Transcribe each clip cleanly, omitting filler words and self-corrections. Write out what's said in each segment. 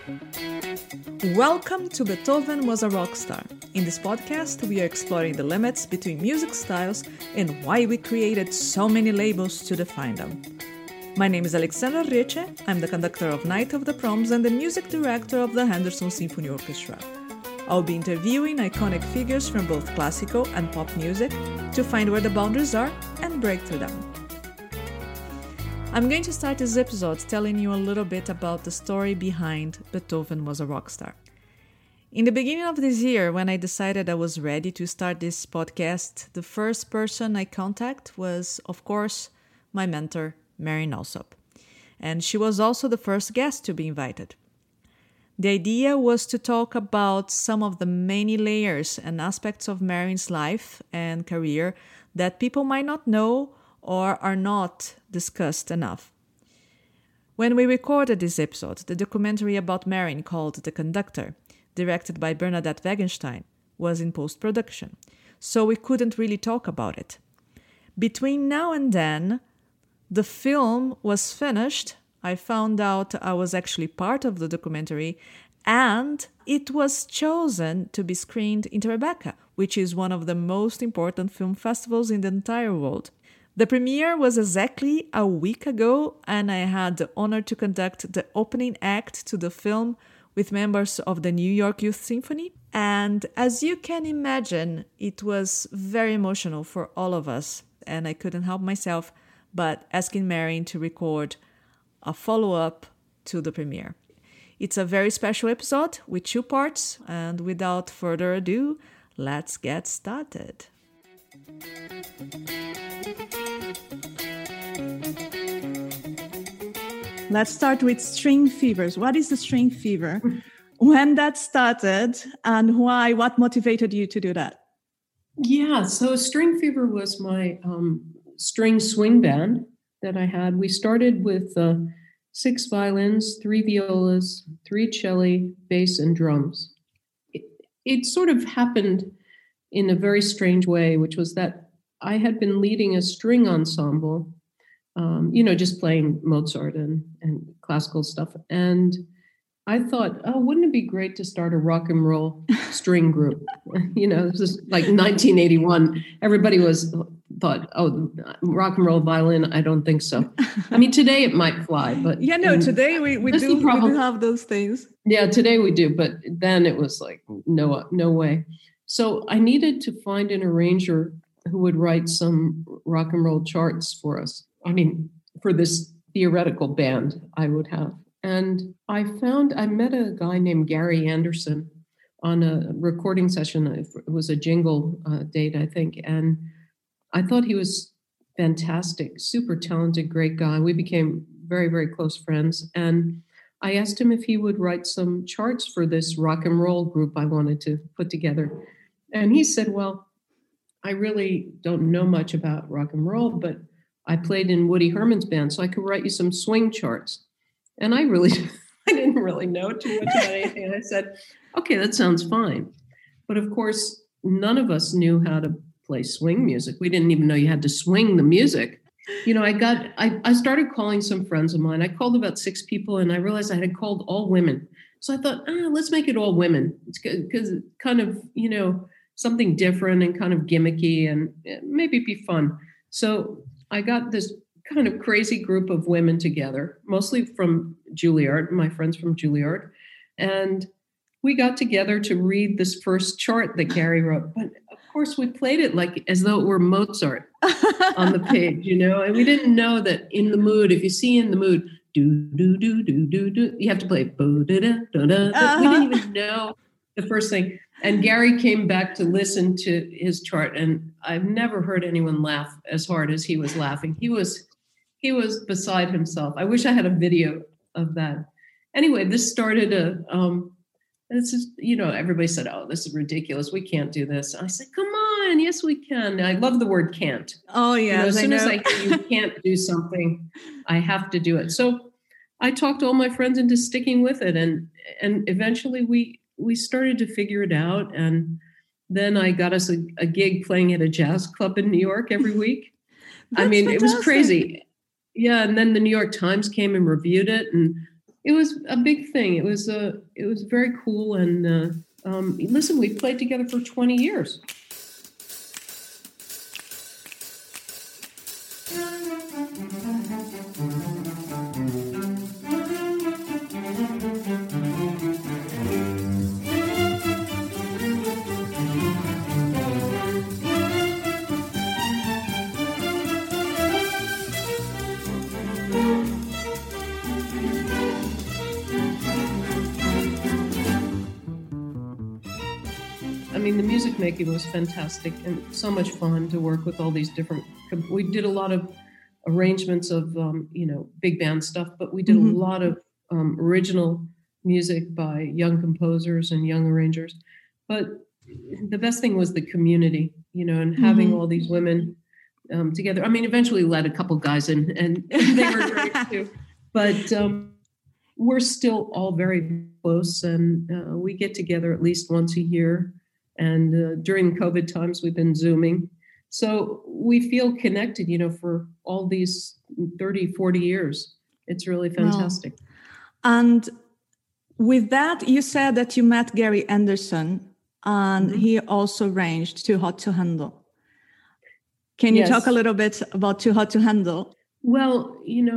Welcome to Beethoven Was a Rock Star. In this podcast, we are exploring the limits between music styles and why we created so many labels to define them. My name is Alexandra Ricci. I'm the conductor of Night of the Proms and the music director of the Henderson Symphony Orchestra. I'll be interviewing iconic figures from both classical and pop music to find where the boundaries are and break through them. I'm going to start this episode telling you a little bit about the story behind Beethoven Was a Rock Star. In the beginning of this year, when I decided I was ready to start this podcast, the first person I contacted was, of course, my mentor, Marian Alsop. And she was also the first guest to be invited. The idea was to talk about some of the many layers and aspects of Marian's life and career that people might not know or are not discussed enough. When we recorded this episode, the documentary about Marian called The Conductor, directed by Bernadette Wagenstein, was in post-production, so we couldn't really talk about it. Between now and then, the film was finished. I found out I was actually part of the documentary, and it was chosen to be screened in Tribeca, which is one of the most important film festivals in the entire world. The premiere was exactly a week ago, and I had the honor to conduct the opening act to the film with members of the New York Youth Symphony. And as you can imagine, it was very emotional for all of us, and I couldn't help myself but asking Marian to record a follow-up to the premiere. It's a very special episode with 2 parts, and without further ado, let's get started. Let's start with string fevers. What is the string fever? When that started and why? What motivated you to do that? Yeah, so String Fever was my string swing band that I had. We started with 6 violins, 3 violas, 3 cello, bass, and drums. It sort of happened in a very strange way, which was that I had been leading a string ensemble, just playing Mozart and classical stuff. And I thought, wouldn't it be great to start a rock and roll string group? This is like 1981. Everybody thought, rock and roll violin. I don't think so. I mean, today it might fly, but today we do have those things. Yeah, today we do, but then it was like no way. So I needed to find an arranger who would write some rock and roll charts for us. I mean, for this theoretical band I would have. And I met a guy named Gary Anderson on a recording session. It was a jingle date, I think. And I thought he was fantastic, super talented, great guy. We became very, very close friends. And I asked him if he would write some charts for this rock and roll group I wanted to put together. And he said, well, I really don't know much about rock and roll, but I played in Woody Herman's band, so I could write you some swing charts. And I didn't really know too much about anything. And I said, okay, that sounds fine. But of course, none of us knew how to play swing music. We didn't even know you had to swing the music. I started calling some friends of mine. I called about 6 people, and I realized I had called all women. So I thought, let's make it all women. It's because kind of, something different and kind of gimmicky and maybe be fun. So I got this kind of crazy group of women together, mostly from Juilliard, my friends from Juilliard. And we got together to read this first chart that Gary wrote. But of course, we played it like as though it were Mozart on the page, and we didn't know that in the mood, if you see in the mood, do, do, do, do, do, do, you have to play, bo, da, da, da, da, da. We didn't even know the first thing. And Gary came back to listen to his chart, and I've never heard anyone laugh as hard as he was laughing. He was beside himself. I wish I had a video of that. Anyway, this started everybody said, oh, this is ridiculous. We can't do this. I said, come on. Yes, we can. I love the word can't. Oh, yeah. As soon as I hear you can't do something, I have to do it. So I talked all my friends into sticking with it. And eventually we started to figure it out. And then I got us a gig playing at a jazz club in New York every week. Fantastic. It was crazy. Yeah. And then the New York Times came and reviewed it. And It was a big thing. It was very cool. And listen, we played together for 20 years. I mean, the music making was fantastic and so much fun to work with all these different. We did a lot of arrangements of, big band stuff, but we did a lot of original music by young composers and young arrangers. But the best thing was the community, and having all these women together. I mean, eventually let a couple guys in, and they were great too. But we're still all very close, and we get together at least once a year. And during COVID times, we've been Zooming. So we feel connected, for all these 30, 40 years. It's really fantastic. Wow. And with that, you said that you met Gary Anderson, and he also arranged Too Hot to Handle. Can you talk a little bit about Too Hot to Handle? Well,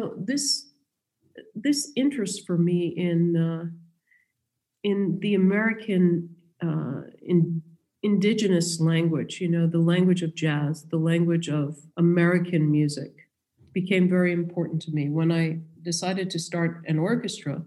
this interest for me in the American indigenous language, the language of jazz, the language of American music, became very important to me. When I decided to start an orchestra,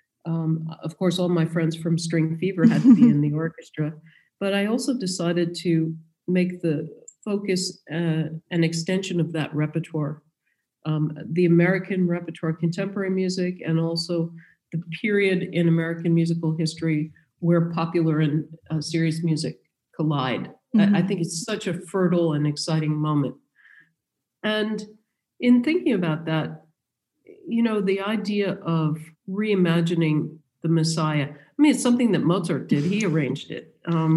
of course, all my friends from String Fever had to be in the orchestra, but I also decided to make the focus an extension of that repertoire, the American repertoire, contemporary music, and also the period in American musical history where popular and serious music collide. I think it's such a fertile and exciting moment. And in thinking about that, the idea of reimagining the Messiah, I mean, it's something that Mozart did. He arranged it.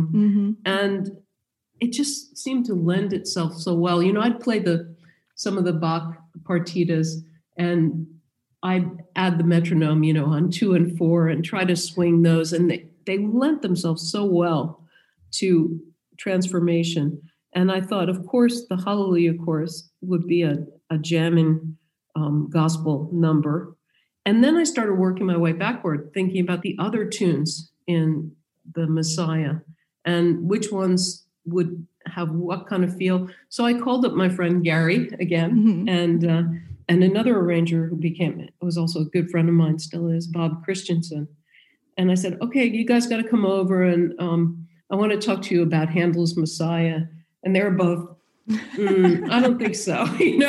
And it just seemed to lend itself so well. I'd play some of the Bach partitas, and I'd add the metronome, on 2 and 4 and try to swing those. And they lent themselves so well to transformation. And I thought, of course, the Hallelujah chorus would be a jamming gospel number. And then I started working my way backward, thinking about the other tunes in the Messiah and which ones would have what kind of feel. So I called up my friend Gary again, and another arranger who was also a good friend of mine, still is, Bob Christensen. And I said, okay, you guys got to come over, and I want to talk to you about Handel's Messiah. And they were both, I don't think so.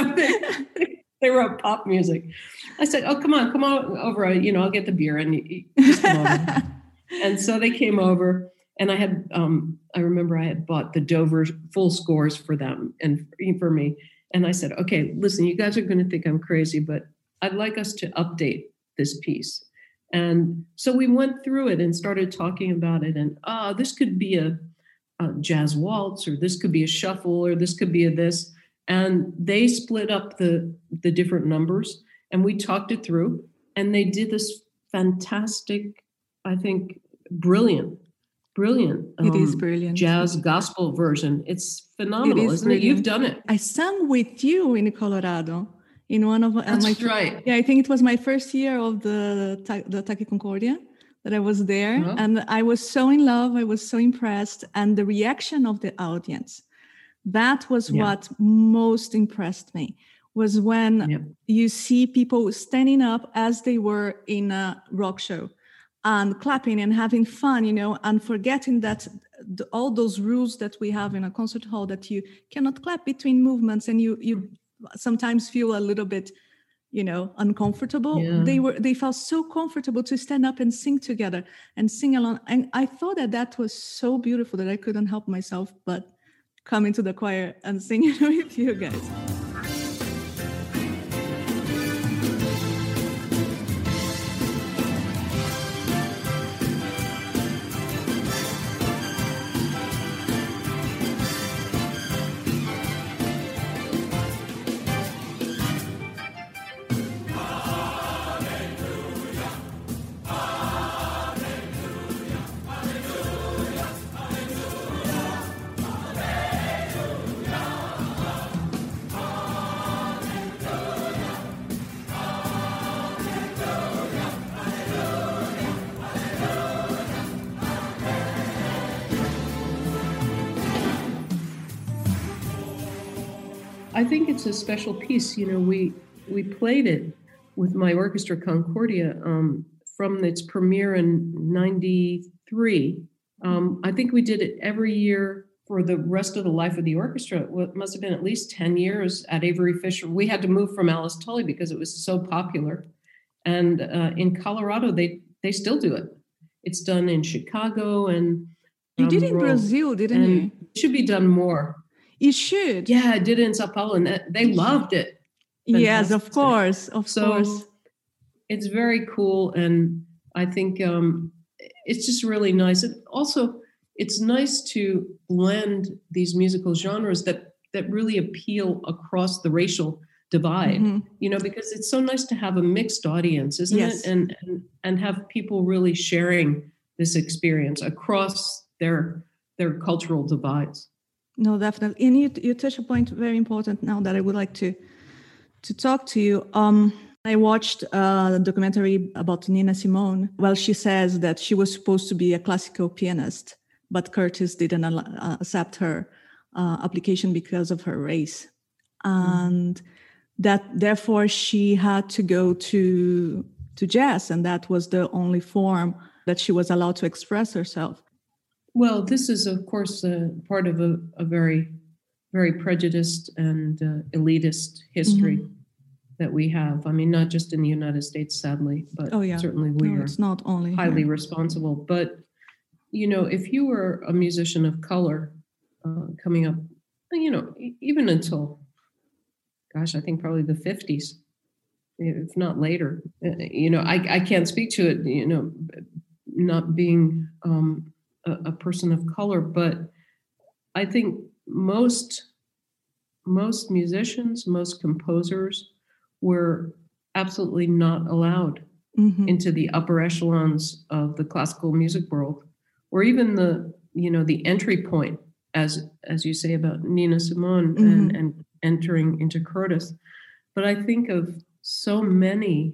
They wrote pop music. I said, oh, come on over. I'll get the beer and you just come over. And so they came over, and I remember I had bought the Dover full scores for them and for me. And I said, okay, listen, you guys are going to think I'm crazy, but I'd like us to update this piece. And so we went through it and started talking about it. And this could be a jazz waltz, or this could be a shuffle, or this could be a this. And they split up the different numbers, and we talked it through. And they did this fantastic, I think, brilliant. It is brilliant. Jazz gospel version. It's phenomenal, isn't it? You've done it. I sang with you in Colorado. In one of That's right. Yeah, I think it was my first year of the Taqui Concordia that I was there. And I was so in love. I was so impressed. And the reaction of the audience, that was what most impressed me, was when you see people standing up as they were in a rock show and clapping and having fun, and forgetting that all those rules that we have in a concert hall, that you cannot clap between movements, and you sometimes feel a little bit, uncomfortable. Yeah. They felt so comfortable to stand up and sing together and sing along. And I thought that was so beautiful that I couldn't help myself but come into the choir and sing with you guys. I think it's a special piece. You know, we played it with my orchestra Concordia from its premiere in '93. I think we did it every year for the rest of the life of the orchestra. It must have been at least 10 years at Avery Fisher. We had to move from Alice Tully because it was so popular. And in Colorado, they still do it. It's done in Chicago and you did in Brazil, didn't you? It should be done more. You should. Yeah, I did it in Sao Paulo, and they loved it. Fantastic. Yes, of course, of course. It's very cool, and I think it's just really nice. And also, it's nice to blend these musical genres that really appeal across the racial divide. Mm-hmm. You know, because it's so nice to have a mixed audience, isn't it? And have people really sharing this experience across their cultural divides. No, definitely. And you touch a point very important now that I would like to talk to you. I watched a documentary about Nina Simone. Well, she says that she was supposed to be a classical pianist, but Curtis didn't accept her application because of her race. And that therefore she had to go to jazz, and that was the only form that she was allowed to express herself. Well, this is, of course, part of a very, very prejudiced and elitist history that we have. I mean, not just in the United States, sadly, but certainly we are it's not only highly responsible. But, you know, if you were a musician of color coming up, you know, even until, gosh, I think probably the 50s, if not later, you know, I can't speak to it, you know, not being a person of color, but I think most musicians, most composers were absolutely not allowed into the upper echelons of the classical music world, or even the entry point, as you say about Nina Simone and entering into Curtis. But I think of so many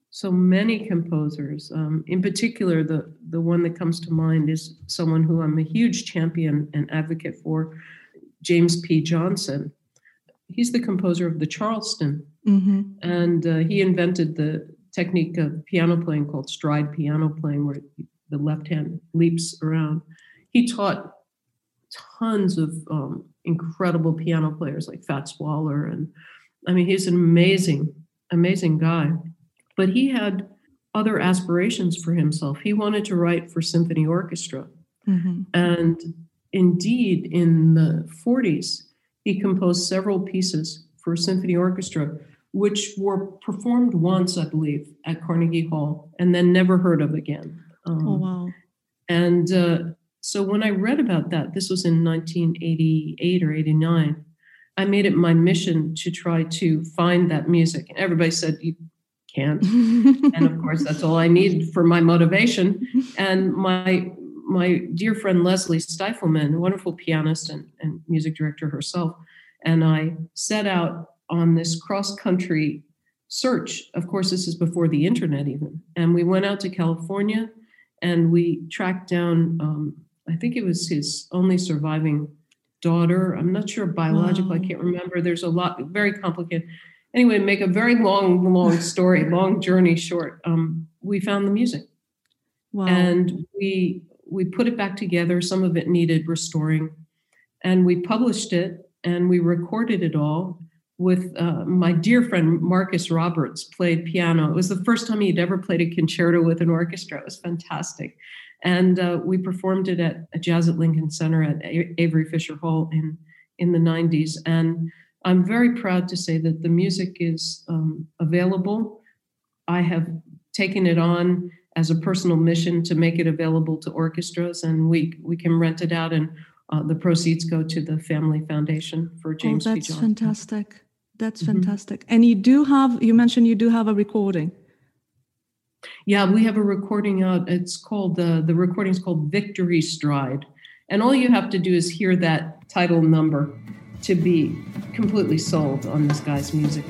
composers. In particular, the one that comes to mind is someone who I'm a huge champion and advocate for, James P. Johnson. He's the composer of the Charleston, and he invented the technique of piano playing called stride piano playing, where the left hand leaps around. He taught tons of incredible piano players like Fats Waller, and I mean, he's an amazing guy. But he had other aspirations for himself. He wanted to write for symphony orchestra. And indeed, in the 40s, he composed several pieces for symphony orchestra, which were performed once, I believe, at Carnegie Hall, and then never heard of again. Oh, wow. And so when I read about that, this was in 1988 or 89, I made it my mission to try to find that music. And everybody said, you can't. And of course, that's all I needed for my motivation. And my dear friend Leslie Stifelman, a wonderful pianist and music director herself, and I set out on this cross-country search. Of course, this is before the internet even. And we went out to California and we tracked down, I think it was his only surviving daughter. I'm not sure biological, I can't remember. There's a lot, very complicated. Anyway, make a very long story, long journey short. We found the music. Wow. And we put it back together. Some of it needed restoring. And we published it and we recorded it all with my dear friend Marcus Roberts played piano. It was the first time he'd ever played a concerto with an orchestra. It was fantastic. And we performed it at Jazz at Lincoln Center at Avery Fisher Hall in the 90s. And I'm very proud to say that the music is available. I have taken it on as a personal mission to make it available to orchestras, and we can rent it out, and the proceeds go to the Family Foundation for James P. Johnson. That's fantastic. That's fantastic. And you mentioned you do have a recording. Yeah, we have a recording out. It's called, the recording's called Victory Stride. And all you have to do is hear that title number to be completely sold on this guy's music.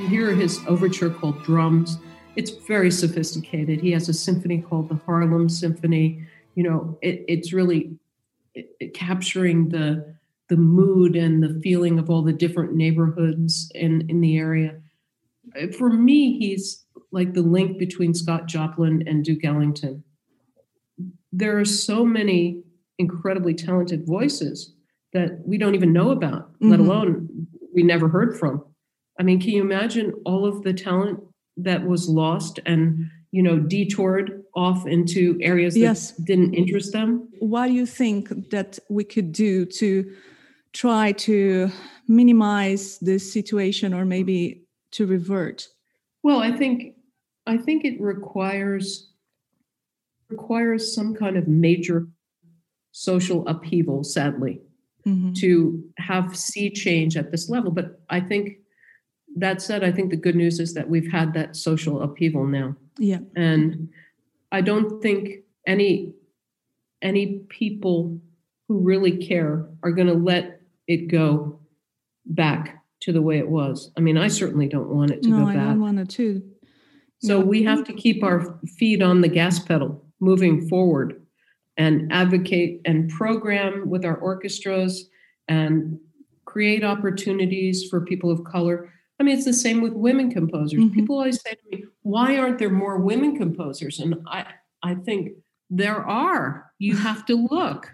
you hear his overture called Drums, it's very sophisticated. He has a symphony called the Harlem Symphony. It's really capturing the mood and the feeling of all the different neighborhoods in the area. For me, he's like the link between Scott Joplin and Duke Ellington. There are so many incredibly talented voices that we don't even know about, let alone we never heard from. I mean, can you imagine all of the talent that was lost and, detoured off into areas that didn't interest them? What do you think that we could do to try to minimize this situation or maybe to revert? Well, I think it requires some kind of major social upheaval, sadly, to have sea change at this level. But I think that said, I think the good news is that we've had that social upheaval now. Yeah. And I don't think any people who really care are going to let it go back to the way it was. I mean, I certainly don't want it to go back. No, I don't want it to. So we have to keep our feet on the gas pedal moving forward and advocate and program with our orchestras and create opportunities for people of color. I mean, it's the same with women composers. People always say to me, why aren't there more women composers? And I think there are. You have to look,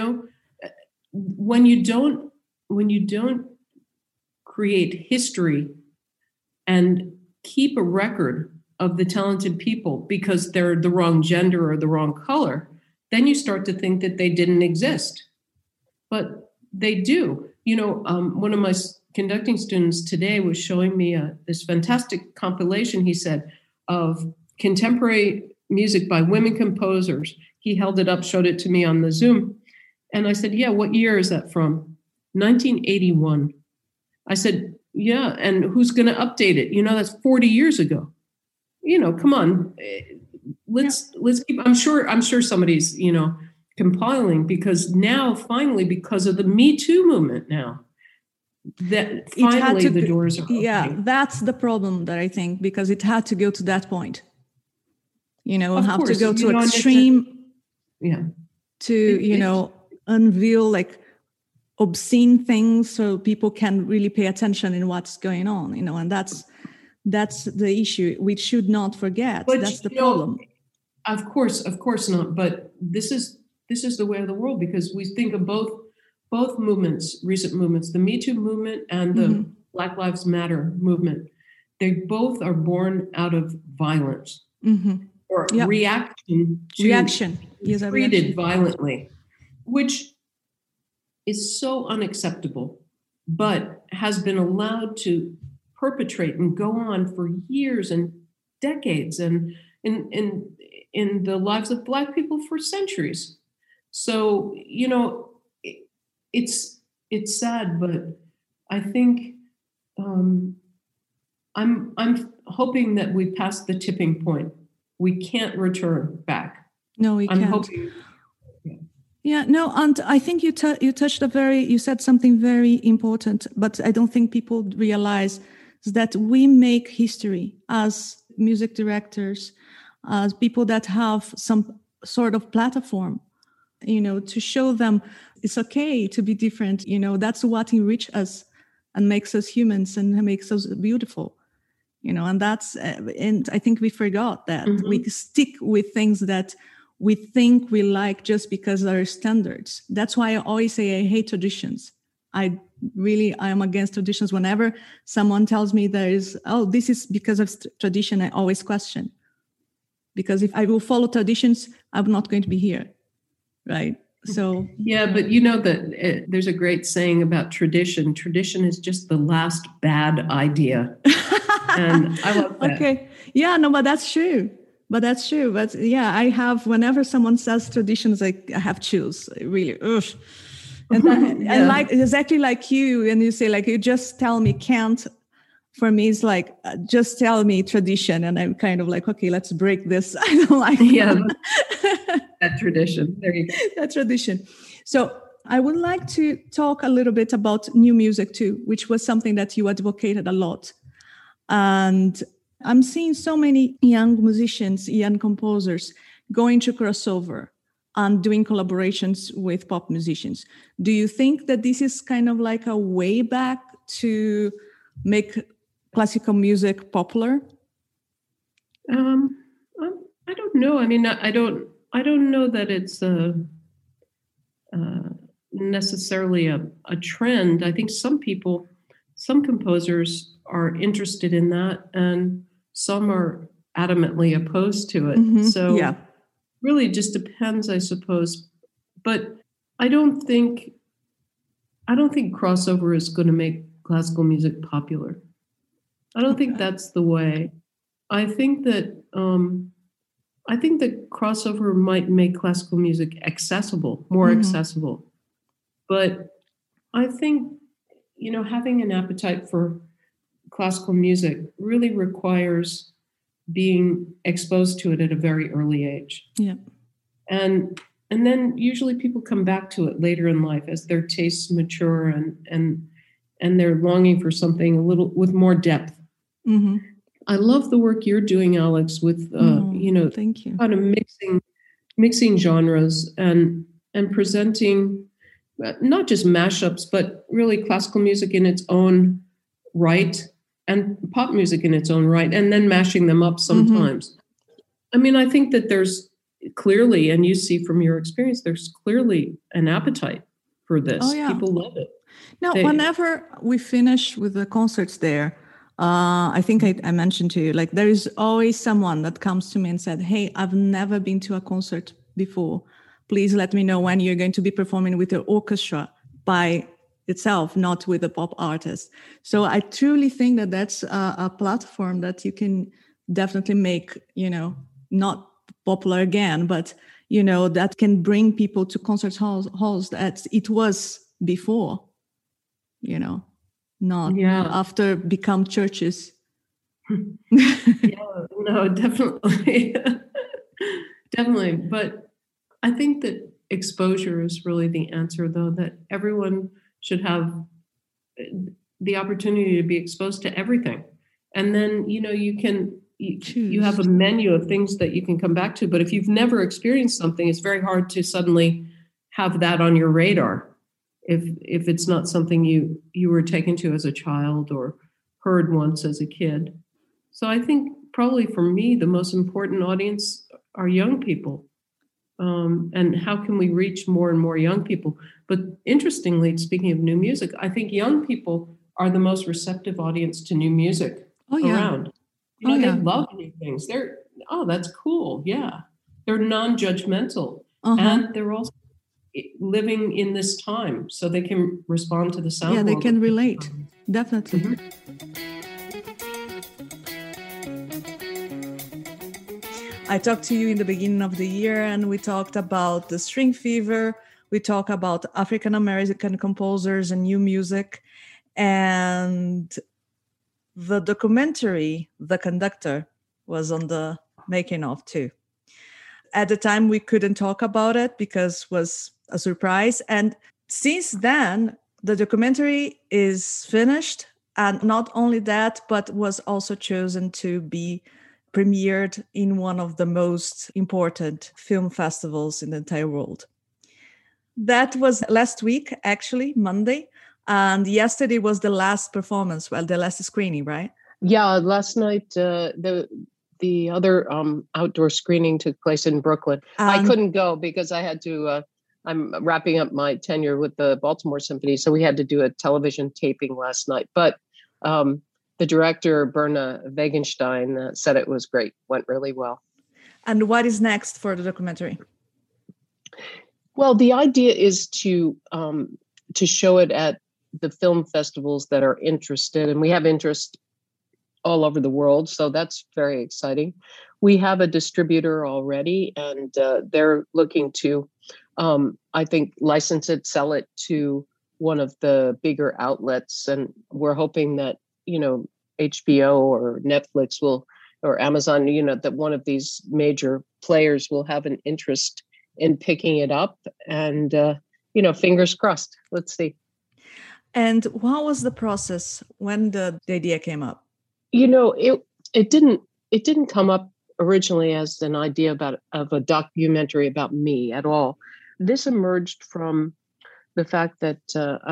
when you don't create history and keep a record of the talented people because they're the wrong gender or the wrong color, then you start to think that they didn't exist. But they do. One of my conducting students today was showing me this fantastic compilation, he said, of contemporary music by women composers. He held it up, showed it to me on the Zoom. And I said, yeah, what year is that from? 1981. I said, yeah, and who's going to update it? That's 40 years ago. Come on. Let's keep, I'm sure somebody's, compiling, because now finally, because of the Me Too movement now, that finally the doors are opening. Yeah, that's the problem that I think, because it had to go to that point. Have to go to extreme to, unveil like obscene things so people can really pay attention in what's going on, and that's the issue. We should not forget. But that's the problem. Of course not. But this is the way of the world, because we think of both movements, recent movements, the Me Too movement and the Black Lives Matter movement. They both are born out of violence or reaction treated violently, which is so unacceptable, but has been allowed to perpetrate and go on for years and decades, and in the lives of Black people for centuries. So, it's sad, but I think I'm hoping that we passed the tipping point. We can't return back. No, we can't. Hoping. Yeah, no, and I think you said something very important, but I don't think people realize that we make history as music directors, as people that have some sort of platform, to show them it's okay to be different. That's what enriches us and makes us humans and makes us beautiful. And that's, and I think we forgot that we stick with things that we think we like just because they're standards. That's why I always say I hate traditions. I am against traditions. Whenever someone tells me this is because of tradition, I always question. Because if I will follow traditions, I'm not going to be here, right? So yeah, but that there's a great saying about tradition. Tradition is just the last bad idea, and I love that. Okay, yeah, no, but that's true. But yeah, I have. Whenever someone says traditions, I have chills. Really, ugh. And like exactly like you, and you say like you just tell me can't. For me, it's like, just tell me tradition. And I'm kind of like, okay, let's break this. I don't like that tradition. There you go. That tradition. So I would like to talk a little bit about new music too, which was something that you advocated a lot. And I'm seeing so many young musicians, young composers going to crossover and doing collaborations with pop musicians. Do you think that this is kind of like a way back to make classical music popular? I don't know. I mean, I don't know that it's necessarily a trend. I think some composers are interested in that, and some are adamantly opposed to it. Mm-hmm. So yeah. Really just depends, I suppose. But I don't think crossover is going to make classical music popular. I don't think that's the way. I think that crossover might make classical music accessible, more accessible. But I think, having an appetite for classical music really requires being exposed to it at a very early age. Yeah. And then usually people come back to it later in life as their tastes mature and they're longing for something a little with more depth. Mm-hmm. I love the work you're doing, Alex, with thank you. Kind of mixing genres and presenting not just mashups, but really classical music in its own right and pop music in its own right, and then mashing them up sometimes. I mean, I think that there's clearly, and you see from your experience, there's clearly an appetite for this. Oh, yeah. People love it. Now, whenever we finish with the concerts there, I think I mentioned to you, like there is always someone that comes to me and said, hey, I've never been to a concert before. Please let me know when you're going to be performing with your orchestra by itself, not with a pop artist. So I truly think that that's a platform that you can definitely make, not popular again, but, that can bring people to concert halls that it was before, not after become churches. No, definitely. Definitely. But I think that exposure is really the answer, though, that everyone should have the opportunity to be exposed to everything. And then, you have a menu of things that you can come back to. But if you've never experienced something, it's very hard to suddenly have that on your radar. If it's not something you were taken to as a child or heard once as a kid. So I think probably for me, the most important audience are young people. And how can we reach more and more young people? But interestingly, speaking of new music, I think young people are the most receptive audience to new music around. They love new things. That's cool. Yeah. They're non-judgmental. And they're also living in this time, so they can respond to the sound. Yeah, they can relate. Definitely. I talked to you in the beginning of the year, and we talked about the string fever. We talked about African American composers and new music, and the documentary, The Conductor, was on the making of too. At the time, we couldn't talk about it because it was a surprise. And since then, the documentary is finished. And not only that, but was also chosen to be premiered in one of the most important film festivals in the entire world. That was last week, actually, Monday. And yesterday was the last performance, the last screening, right? Yeah, last night, the other outdoor screening took place in Brooklyn. I couldn't go because I had to, I'm wrapping up my tenure with the Baltimore Symphony. So we had to do a television taping last night. But the director, Berna Wagenstein, said it was great, went really well. And what is next for the documentary? Well, the idea is to show it at the film festivals that are interested. And we have interest all over the world. So that's very exciting. We have a distributor already, and they're looking to, I think, license it, sell it to one of the bigger outlets. And we're hoping that, HBO or Netflix or Amazon, that one of these major players will have an interest in picking it up. And, fingers crossed. Let's see. And what was the process when the idea came up? It didn't come up originally as an idea of a documentary about me at all. This emerged from the fact that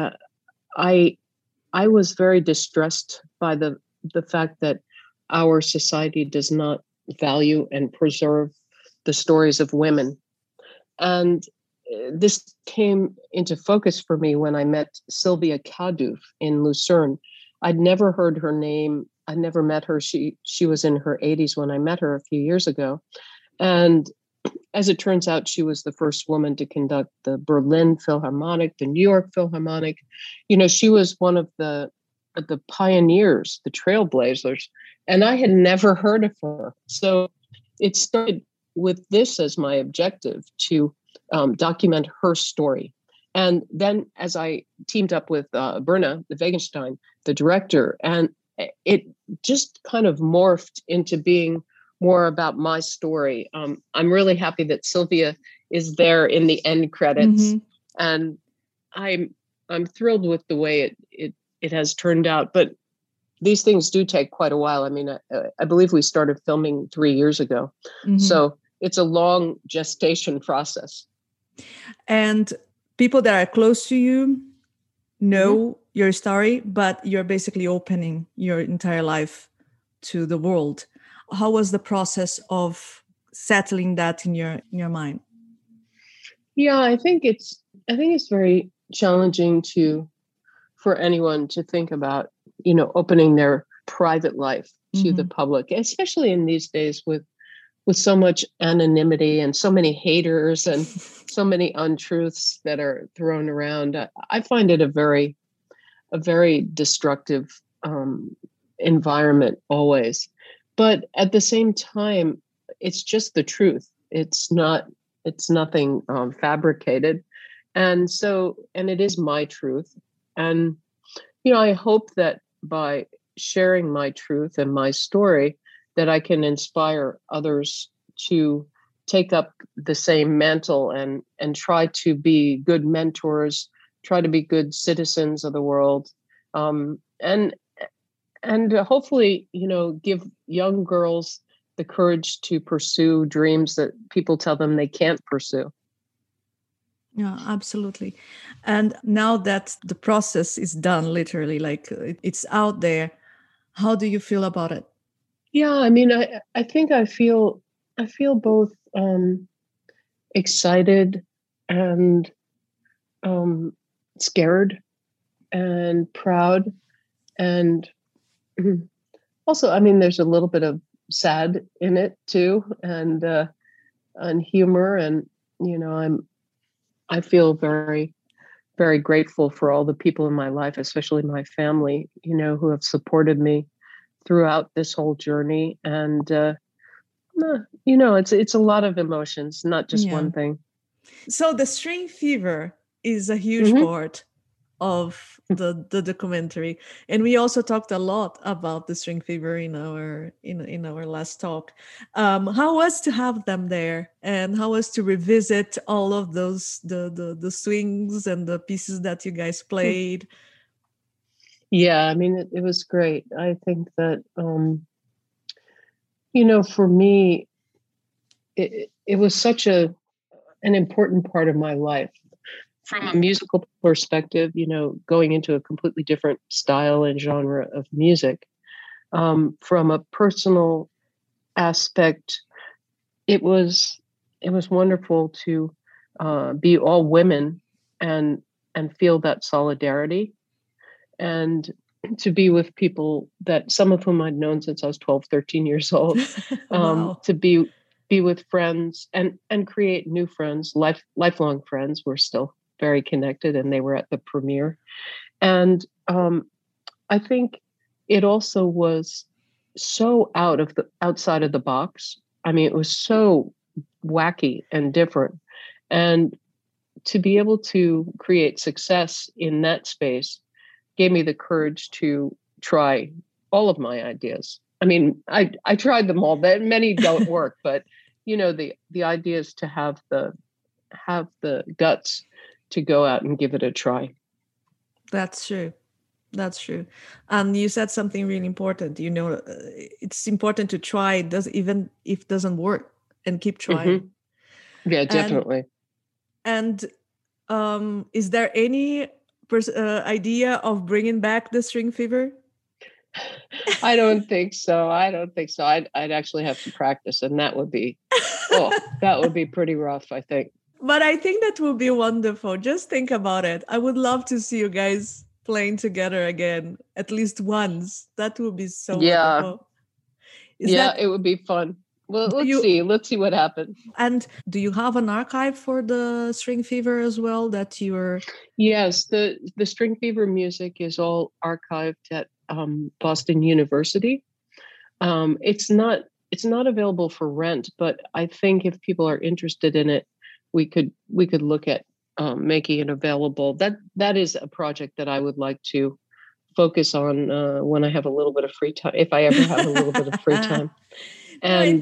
I I was very distressed by the fact that our society does not value and preserve the stories of women. And this came into focus for me when I met Sylvia Kaduf in Lucerne. I'd never heard her name. I'd never met her. She was in her 80s when I met her a few years ago. And as it turns out, she was the first woman to conduct the Berlin Philharmonic, the New York Philharmonic. She was one of the pioneers, the trailblazers, and I had never heard of her. So it started with this as my objective to document her story. And then as I teamed up with Birna Wagenstein, the director, and it just kind of morphed into being more about my story. I'm really happy that Sylvia is there in the end credits, and I'm thrilled with the way it has turned out. But these things do take quite a while. I mean, I believe we started filming 3 years ago, so it's a long gestation process. And people that are close to you know your story, but you're basically opening your entire life to the world. How was the process of settling that in your mind? Yeah, I think it's very challenging for anyone to think about, opening their private life to the public, especially in these days with so much anonymity and so many haters and so many untruths that are thrown around. I find it a very destructive environment always. But at the same time, it's just the truth. It's nothing fabricated. And it is my truth. And, I hope that by sharing my truth and my story, that I can inspire others to take up the same mantle and try to be good mentors, try to be good citizens of the world. And hopefully, give young girls the courage to pursue dreams that people tell them they can't pursue. Yeah, absolutely. And now that the process is done, literally, like it's out there, how do you feel about it? Yeah, I mean, I think I feel both excited and scared and proud, and also, I mean, there's a little bit of sad in it too, and humor, and I feel very, very grateful for all the people in my life, especially my family, who have supported me throughout this whole journey. And it's a lot of emotions, not just one thing. So the string fever is a huge part of the documentary, and we also talked a lot about the string fever in our last talk. How was to have them there, and how was to revisit all of those the swings and the pieces that you guys played? Yeah, I mean, it was great. I think that for me, it was such an important part of my life. From a musical perspective, going into a completely different style and genre of music. From a personal aspect, it was wonderful to be all women and feel that solidarity, and to be with people that some of whom I'd known since I was 12, 13 years old. Wow. To be with friends and create new friends, lifelong friends. We're still very connected, and they were at the premiere. And I think it also was so outside of the box. I mean, it was so wacky and different. And to be able to create success in that space gave me the courage to try all of my ideas. I mean, I tried them all, but many don't work. But the idea is to have the guts to go out and give it a try. That's true. That's true. And you said something really important. It's important to try, even if it doesn't work, and keep trying. Yeah, definitely. And is there any idea of bringing back the string fever? I don't think so. I'd actually have to practice, and that would be pretty rough, I think. But I think that would be wonderful. Just think about it. I would love to see you guys playing together again, at least once. That would be so wonderful. It would be fun. Well, let's see what happens. And do you have an archive for the String Fever as well that you're... Yes, the String Fever music is all archived at Boston University. It's not available for rent, but I think if people are interested in it, we could look at making it available. That is a project that I would like to focus on when I have a little bit of free time, if I ever have a little bit of free time. And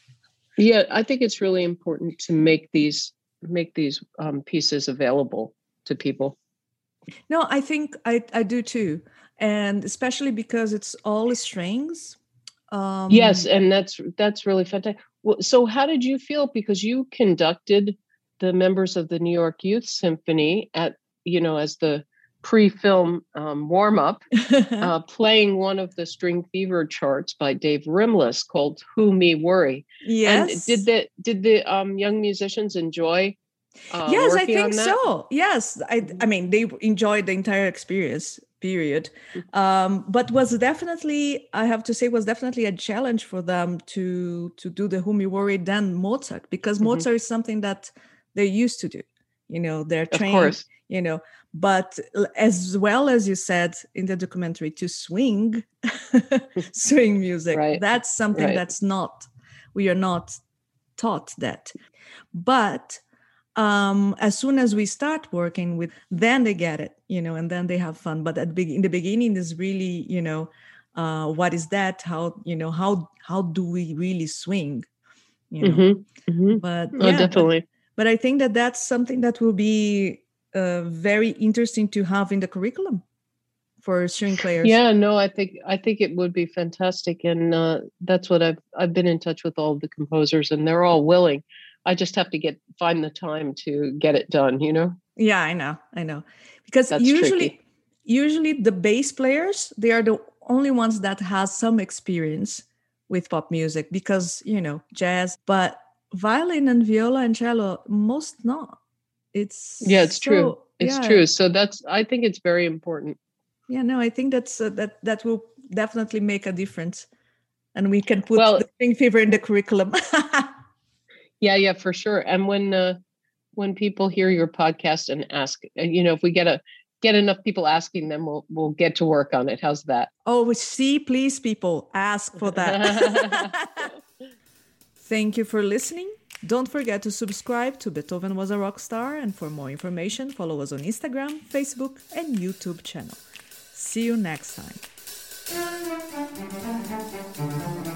I think it's really important to make these pieces available to people. No, I think I do too, and especially because it's all strings. Yes, and that's really fantastic. Well, so how did you feel? Because you conducted the members of the New York Youth Symphony at, as the pre-film warm-up, playing one of the String Fever charts by Dave Rimless called "Who Me Worry." Yes. And did the young musicians enjoy? Yes, I think so. Yes, I mean they enjoyed the entire experience. Period. But was definitely, I have to say, was definitely a challenge for them to do the "Who Me Worry" than Mozart, because Mozart is something that they're used to do. They're trained. Of course. But as well as you said in the documentary, to swing music, right. That's something that's we are not taught that. But as soon as we start working with, then they get it, and then they have fun. But in the beginning is really, what is that? How do we really swing? But definitely. But I think that's something that will be very interesting to have in the curriculum for string players. Yeah, no, I think it would be fantastic, and that's what I've been in touch with all the composers, and they're all willing. I just have to find the time to get it done, Yeah, I know. Because that's usually the bass players, they are the only ones that has some experience with pop music, because, jazz, but violin and viola and cello, most not. It's true. It's true. So I think it's very important. Yeah, no, I think that will definitely make a difference, and we can put the String Fever in the curriculum. Yeah, for sure. And when people hear your podcast and ask, if we get enough people asking them, we'll get to work on it. How's that? Oh, see, please, people, ask for that. Thank you for listening. Don't forget to subscribe to Beethoven Was a Rock Star, and for more information, follow us on Instagram, Facebook, and YouTube channel. See you next time.